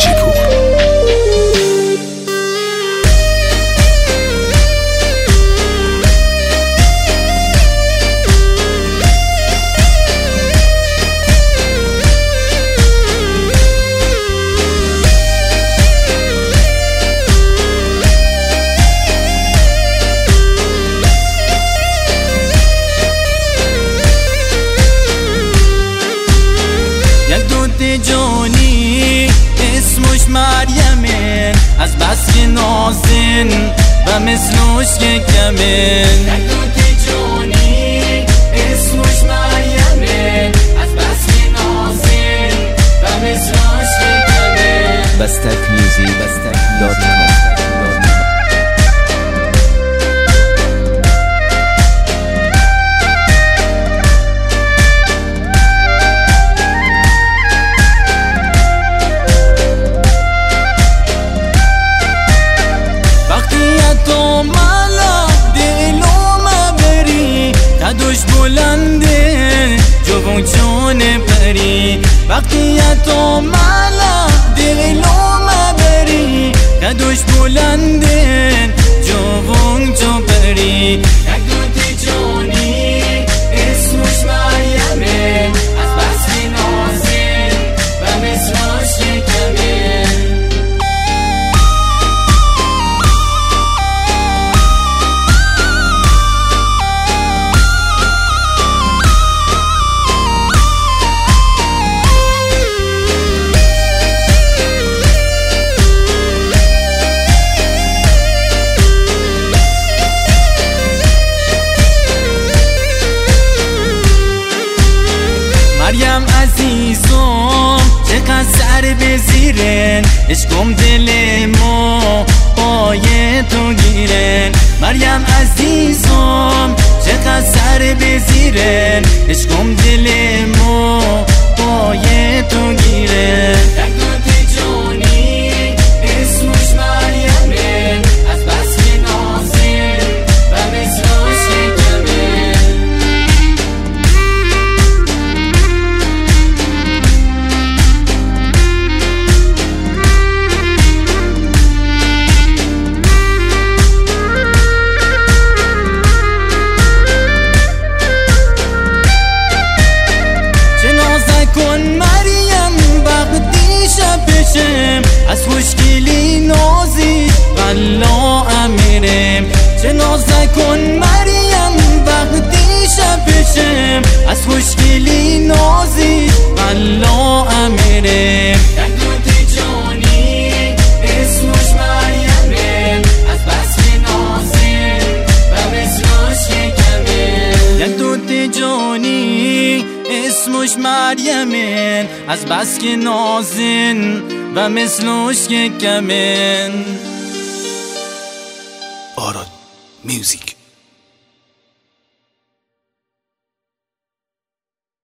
حاجی پور. جانی اسمش مریمه، از بس که نازن و مثلش که کمن. یک دوت جانی اسمش مریمه، از بس که نازن و مثلش که کمن. بستک میوزیک .com. بلنده جوون جون پری، وقتی تو مالا دلو مبری. قدوش بلنده جوون جون پری. یک دوت جانی اسمش مریمه، از بس که نازن و مثلش کمه. مریم عزیزم چقدر سر بزیرن، عشقم دل ما پای تو گیرن. مریم عزیزم چقدر سر بزیرن، عشقم دل ما پای تو گیرن. یک دوت جانی اسمش مریمه، از بس که نازن و مثلش کمه. از خوشگلی نازی والله امیرم. جنازه کن مریم وقتی شب بشم، از خوشگلی نازی والله امیرم. یک دوت جانی اسمش مریمه، از بس که نازن و مثلش کمه. یک دوت جانی اسمش مریمه، از بس که نازن و مثلش که کمن. آراد میوزیک.